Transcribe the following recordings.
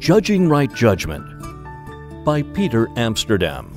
Judging Right Judgment by Peter Amsterdam.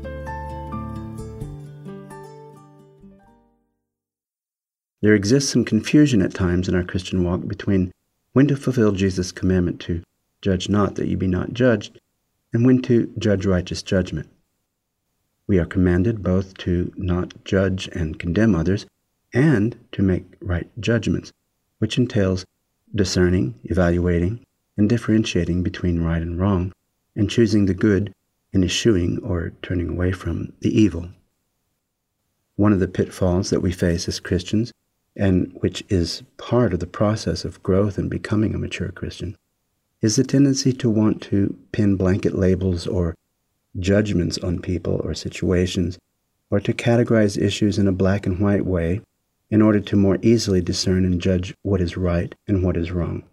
There exists some confusion at times in our Christian walk between when to fulfill Jesus' commandment to judge not that ye be not judged, and when to judge righteous judgment. We are commanded both to not judge and condemn others, and to make right judgments, which entails discerning, evaluating, and differentiating between right and wrong, and choosing the good and eschewing or turning away from the evil. One of the pitfalls that we face as Christians, and which is part of the process of growth and becoming a mature Christian, is the tendency to want to pin blanket labels or judgments on people or situations, or to categorize issues in a black and white way in order to more easily discern and judge what is right and what is wrong.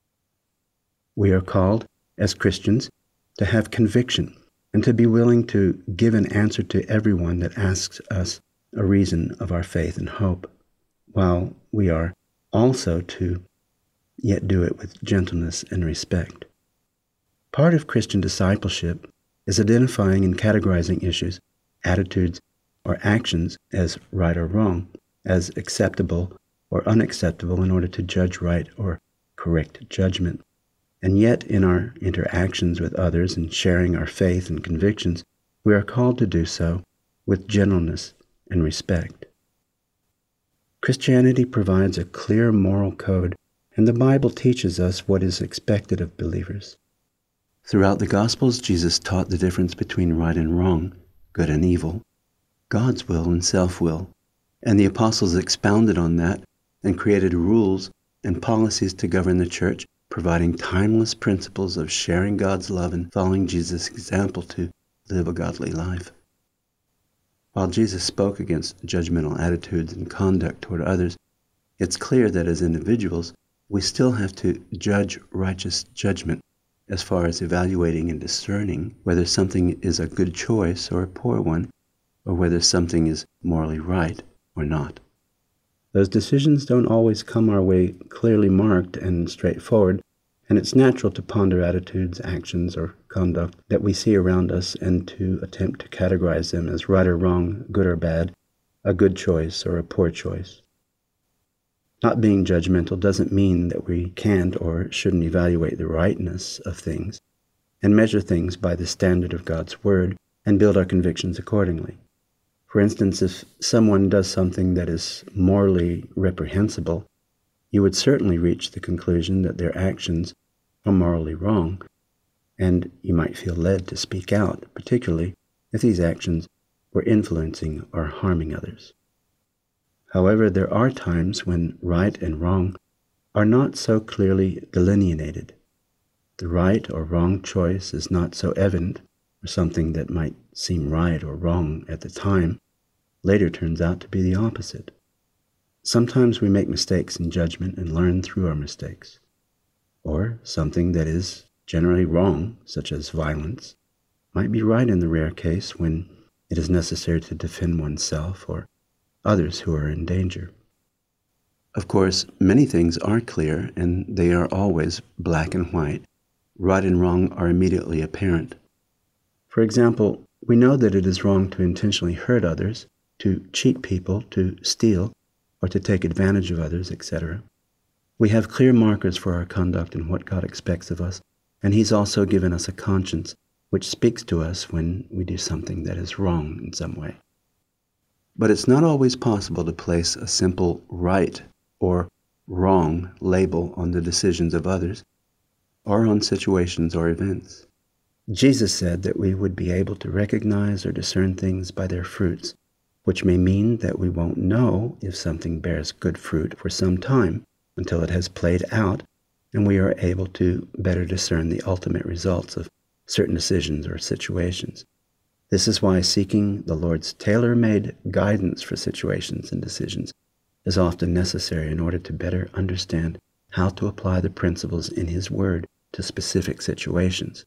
We are called, as Christians, to have conviction and to be willing to give an answer to everyone that asks us a reason of our faith and hope, while we are also to yet do it with gentleness and respect. Part of Christian discipleship is identifying and categorizing issues, attitudes, or actions as right or wrong, as acceptable or unacceptable in order to judge right or correct judgment. And yet, in our interactions with others and sharing our faith and convictions, we are called to do so with gentleness and respect. Christianity provides a clear moral code, and the Bible teaches us what is expected of believers. Throughout the Gospels, Jesus taught the difference between right and wrong, good and evil, God's will and self-will, and the apostles expounded on that and created rules and policies to govern the church, providing timeless principles of sharing God's love and following Jesus' example to live a godly life. While Jesus spoke against judgmental attitudes and conduct toward others, it's clear that as individuals, we still have to judge righteous judgment as far as evaluating and discerning whether something is a good choice or a poor one, or whether something is morally right or not. Those decisions don't always come our way clearly marked and straightforward, and it's natural to ponder attitudes, actions, or conduct that we see around us and to attempt to categorize them as right or wrong, good or bad, a good choice or a poor choice. Not being judgmental doesn't mean that we can't or shouldn't evaluate the rightness of things and measure things by the standard of God's Word and build our convictions accordingly. For instance, if someone does something that is morally reprehensible, you would certainly reach the conclusion that their actions are morally wrong, and you might feel led to speak out, particularly if these actions were influencing or harming others. However, there are times when right and wrong are not so clearly delineated. The right or wrong choice is not so evident, or something that might seem right or wrong at the time later turns out to be the opposite. Sometimes we make mistakes in judgment and learn through our mistakes. Or something that is generally wrong, such as violence, might be right in the rare case when it is necessary to defend oneself or others who are in danger. Of course, many things are clear, and they are always black and white. Right and wrong are immediately apparent. For example, we know that it is wrong to intentionally hurt others, to cheat people, to steal, or to take advantage of others, etc. We have clear markers for our conduct and what God expects of us, and He's also given us a conscience which speaks to us when we do something that is wrong in some way. But it's not always possible to place a simple right or wrong label on the decisions of others, or on situations or events. Jesus said that we would be able to recognize or discern things by their fruits, which may mean that we won't know if something bears good fruit for some time until it has played out and we are able to better discern the ultimate results of certain decisions or situations. This is why seeking the Lord's tailor-made guidance for situations and decisions is often necessary in order to better understand how to apply the principles in His Word to specific situations.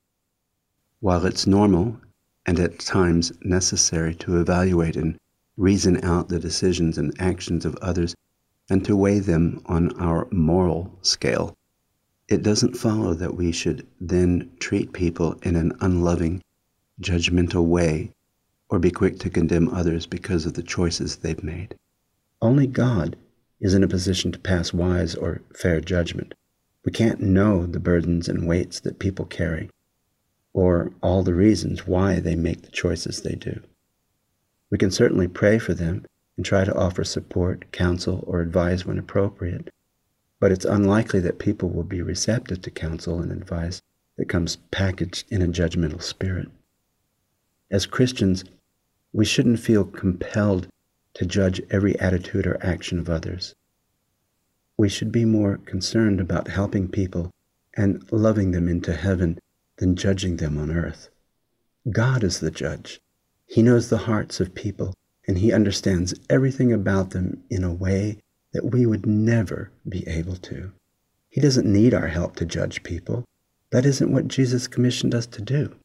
While it's normal and at times necessary to evaluate and reason out the decisions and actions of others and to weigh them on our moral scale, it doesn't follow that we should then treat people in an unloving, judgmental way or be quick to condemn others because of the choices they've made. Only God is in a position to pass wise or fair judgment. We can't know the burdens and weights that people carry, or all the reasons why they make the choices they do. We can certainly pray for them and try to offer support, counsel, or advice when appropriate, but it's unlikely that people will be receptive to counsel and advice that comes packaged in a judgmental spirit. As Christians, we shouldn't feel compelled to judge every attitude or action of others. We should be more concerned about helping people and loving them into heaven than judging them on earth. God is the judge. He knows the hearts of people, and He understands everything about them in a way that we would never be able to. He doesn't need our help to judge people. That isn't what Jesus commissioned us to do.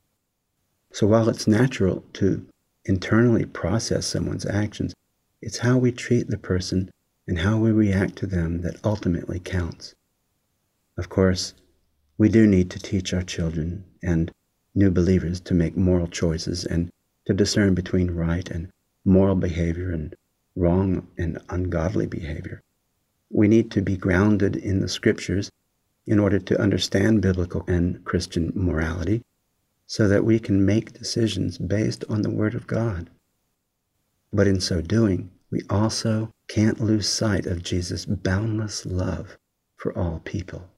So while it's natural to internally process someone's actions, it's how we treat the person and how we react to them that ultimately counts. Of course, we do need to teach our children and new believers to make moral choices and to discern between right and moral behavior and wrong and ungodly behavior. We need to be grounded in the Scriptures in order to understand biblical and Christian morality so that we can make decisions based on the Word of God. But in so doing, we also can't lose sight of Jesus' boundless love for all people.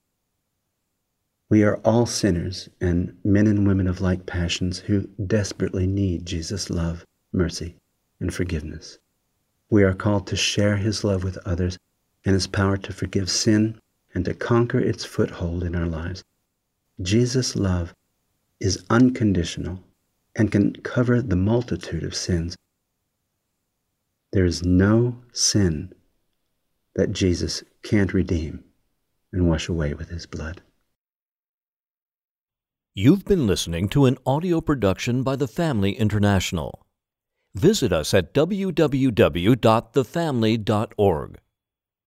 We are all sinners and men and women of like passions who desperately need Jesus' love, mercy, and forgiveness. We are called to share His love with others and His power to forgive sin and to conquer its foothold in our lives. Jesus' love is unconditional and can cover the multitude of sins. There is no sin that Jesus can't redeem and wash away with His blood. You've been listening to an audio production by The Family International. Visit us at www.thefamily.org.